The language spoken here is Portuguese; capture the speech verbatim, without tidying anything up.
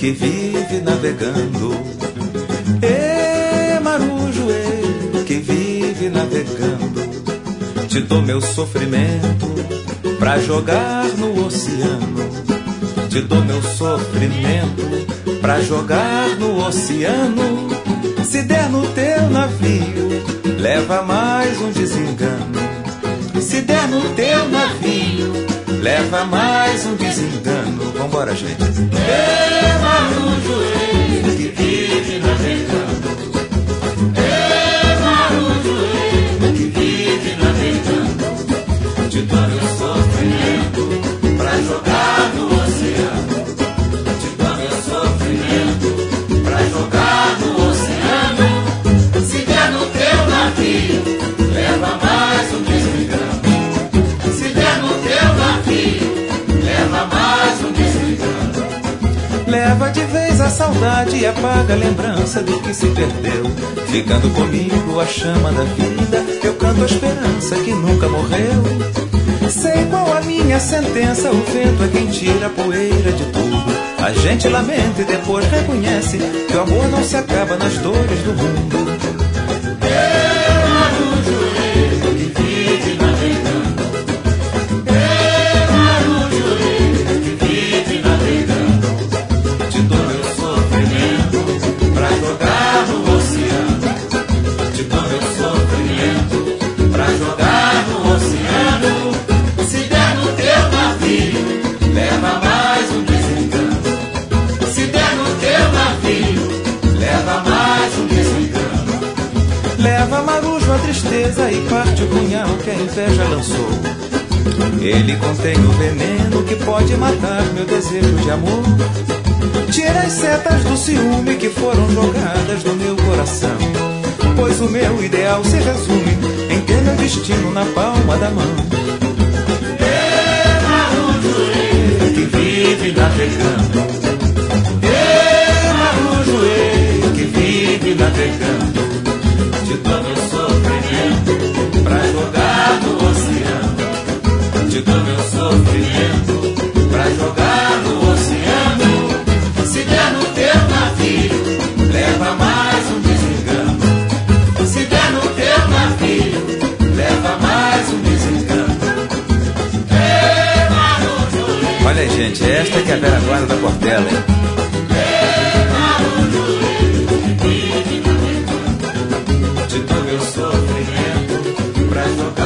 que vive navegando. Ê, marujo, ê, que vive navegando. Te dou meu sofrimento pra jogar no oceano. Te dou meu sofrimento pra jogar no oceano. Se der no teu navio, leva mais um desengano. Se der no teu navio, leva mais um desengano. Vambora, gente. É marujo, ele que vive navegando. É marujo, ele que vive navegando. Te dou meu sofrimento pra jogar no oceano. Te dou meu sofrimento pra jogar no oceano. Se der no teu navio, leva mais um desengano. Se der no teu navio, leva mais um desengano. Leva de vez a saudade e apaga a lembrança do que se perdeu. Ficando comigo a chama da vida, eu canto a esperança que nunca morreu. Sei qual a minha sentença, o vento é quem tira a poeira de tudo. A gente lamenta e depois reconhece que o amor não se acaba nas dores do mundo. É marujo, ele que vive navegando. É marujo, ele que vive navegando. Te dou meu sofrimento pra jogar no oceano. Te dou meu sofrimento pra jogar no oceano. Se der no teu navio, leva mais um desengano. Se der no teu navio, leva mais um desengano. Leva marujo a tristeza e parte o punhal que a inveja lançou. Ele contém o veneno que pode matar meu desejo de amor. Tira as setas do ciúme que foram jogadas no meu coração, pois o meu ideal se resume em ter meu destino na palma da mão. É marujo, ele que vive navegando. É marujo, ele que vive navegando. Te dou meu sofrimento pra jogar no oceano. Te dou meu sofrimento pra jogar no oceano. Se der no teu navio, leva mais um desengano. Se der no teu navio, leva mais um desengano. É marujo. Olha aí, gente, esta que é a Vera Guarda da Portela, hein? É marujo, ele que vive navegando. Te dou meu sofrimento pra jogar